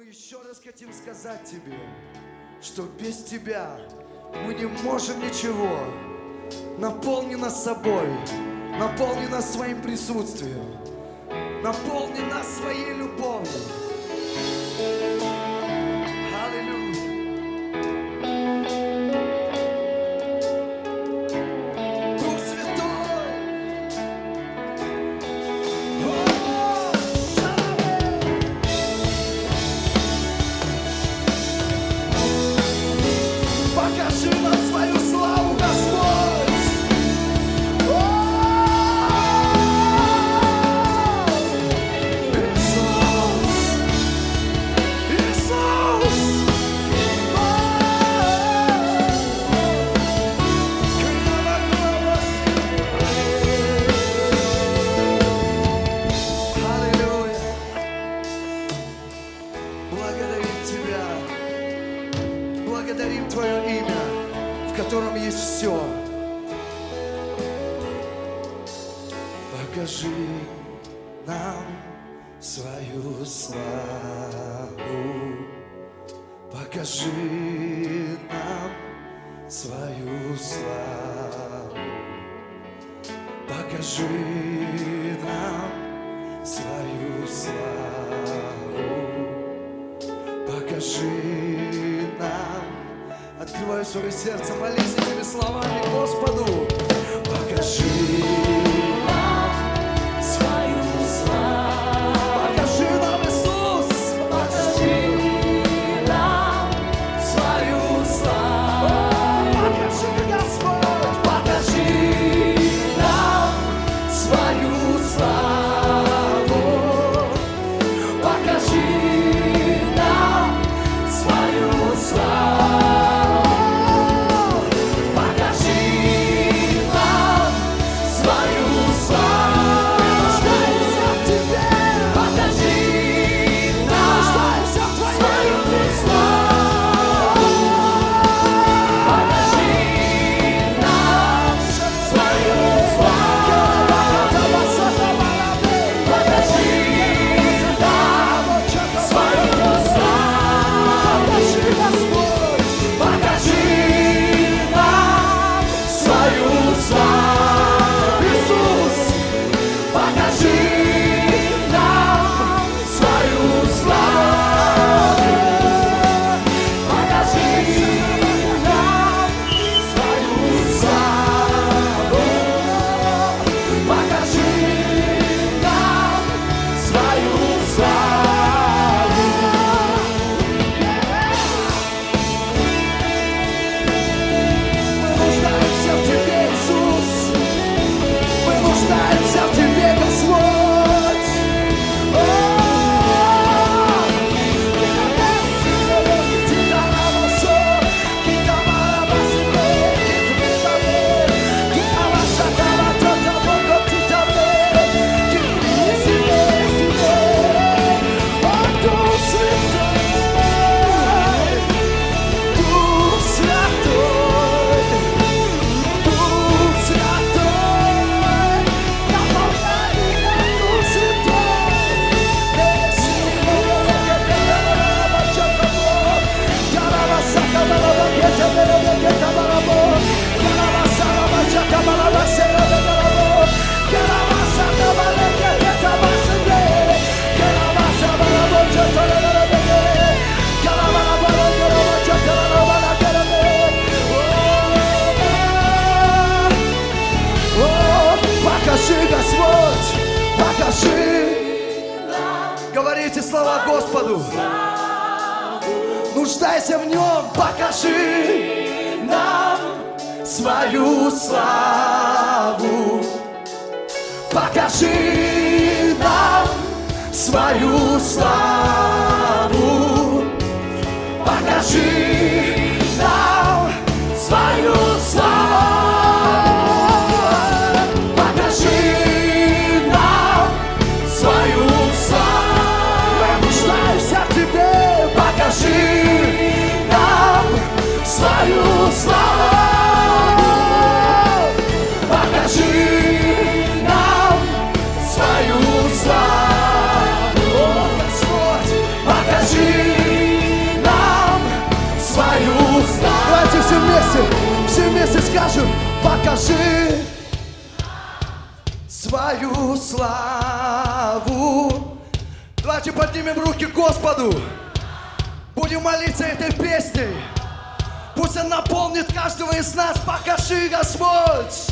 мы еще раз хотим сказать Тебе, что без Тебя мы не можем ничего. Наполни нас собой, наполни нас своим присутствием, наполни нас своей любовью. Благодарим Твое имя, в котором есть все. Покажи нам свою славу, покажи нам свою славу, покажи нам свою славу, покажи нам. Открывай свое сердце, молись этими словами Господу. Покажи нам свою славу. Покажи нам, Иисус. Покажи нам свою славу. Покажи, Господь. Покажи нам свою славу. Покажи нам свою славу. Покажи, Господь, покажи. Говорите слова Господу. Нуждайся в Нем. Покажи нам свою славу. Покажи нам свою славу. Покажи нам свою славу. Покажи нам свою славу. Покажи нам свою славу. Господь, скажем: покажи свою славу. Давайте поднимем руки к Господу. Будем молиться этой песней. Пусть Он наполнит каждого из нас. Покажи, Господь.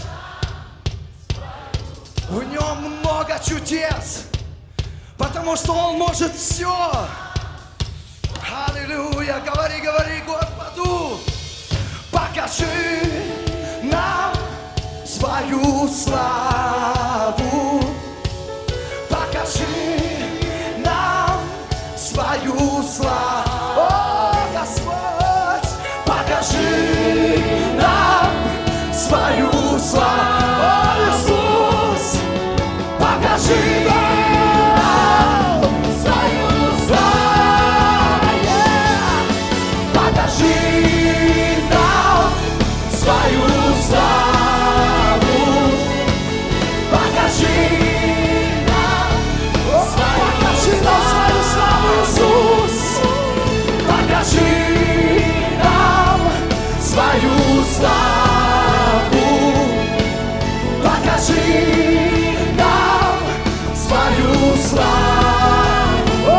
В Нем много чудес, потому что Он может все. Аллилуйя. Говори, говори Господу. Покажи нам свою славу. Покажи нам свою славу. О, Господь, покажи нам свою славу. О, Иисус, покажи нам свою славу. Покажи нам свою славу. Покажи нам свою славу, Иисус. Покажи нам свою славу. Покажи нам свою славу.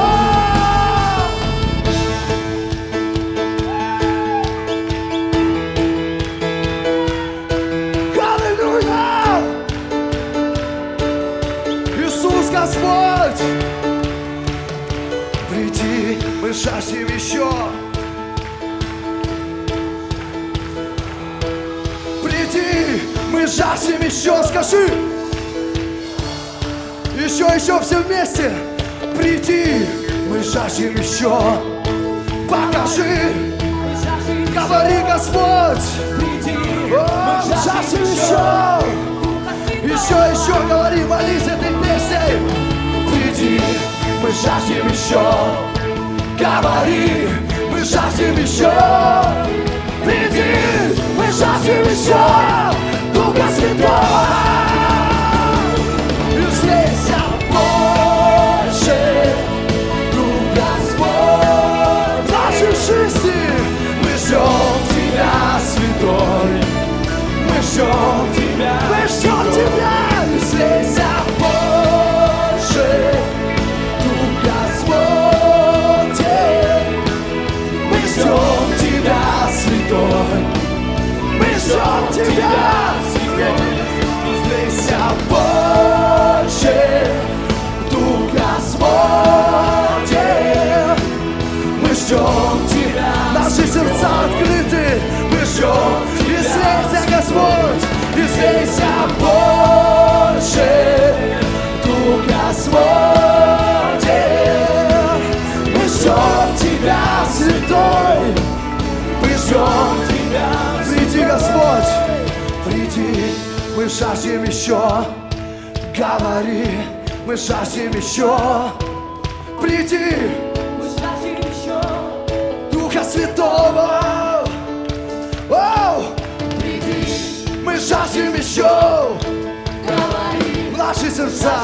Аллилуйя! Иисус Господь, приди, мы жаждем еще. Приди, мы жаждем еще. Скажи. Еще все вместе. Приди, мы жаждем еще. Покажи. Говори, Господь. О, жаждем еще. Еще говори, молись этой песней. Приди, мы жаждем еще. Говори, мы жаждем еще. Приди, мы жаждем еще Духа Святого. И слейся больше, Дух Господь. В нашей жизни мы ждем Тебя, Святой. Мы ждем Тебя, мы ждем Тебя. И слейся больше, Дух Господь. Мы ждем Тебя, Святой. Мы ждем Тебя, слейся больше, Дух Господь. Мы ждем Тебя, наши сердца открыты. Мы ждем, и слейся, Господь, и слейся больше, Дух Господь. Мы ждем Тебя, Святой. Мы ждем Тебя. Приди, Господь, приди, мы жаждем еще. Говори, мы жаждем еще. Приди, мы жаждем еще Духа Святого. Оу! Приди, мы жаждем еще. Говори, в наши сердца.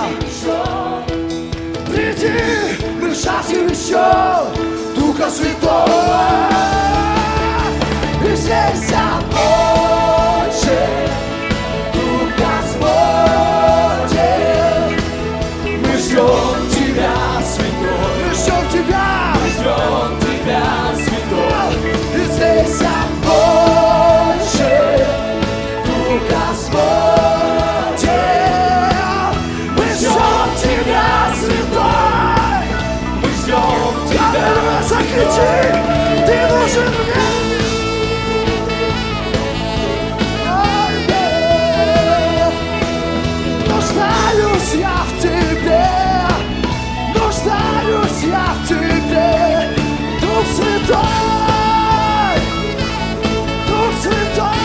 Приди, мы жаждем еще Духа Святого. И слейся больше, Дух Господь. Мы ждем Тебя, Святой. Мы ждем Тебя, Святой. И слейся больше, Дух Господь. Мы ждем Тебя, Святой. Мы ждем Тебя. Закричи, Ты нужен мне. Нуждаюсь я в Тебе, нуждаюсь я в Тебе, Дух Святой, Дух Святой.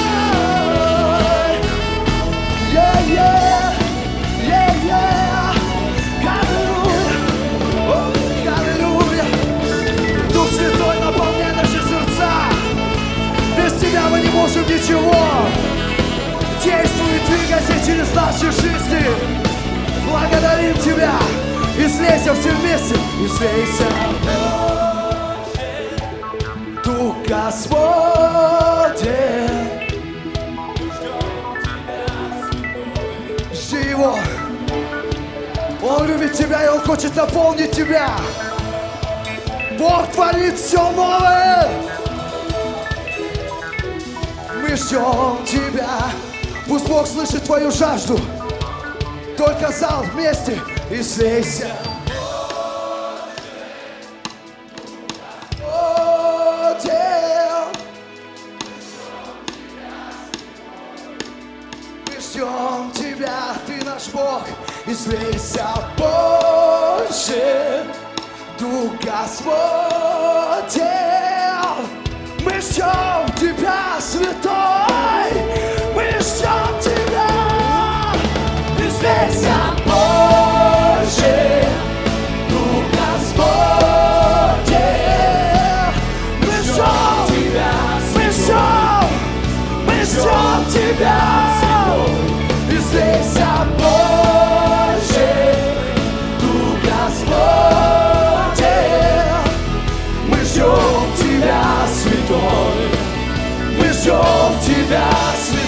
Аллилуйя, Дух Святой, наполняй наши сердца. Без Тебя мы не можем ничего. Действуй и двигайся через наши жизни. Благодарим Тебя. И слейся все вместе. И слейся. Дух Господень. Тебя, и Он хочет наполнить тебя. Бог творит все новое. Мы ждем Тебя. Пусть Бог слышит твою жажду. Только зал вместе и слейся. Мы ждем Тебя, Ты наш Бог, и слейся больше, Дух Господень. Мы ждем Тебя, Святой, мы ждем Тебя, и слейся больше, Дух Господень. Мы ждем Тебя, мы ждем Тебя, и слейся больше, Дух Господень. Мы ждем Тебя, Святой, мы ждем Тебя, Святой.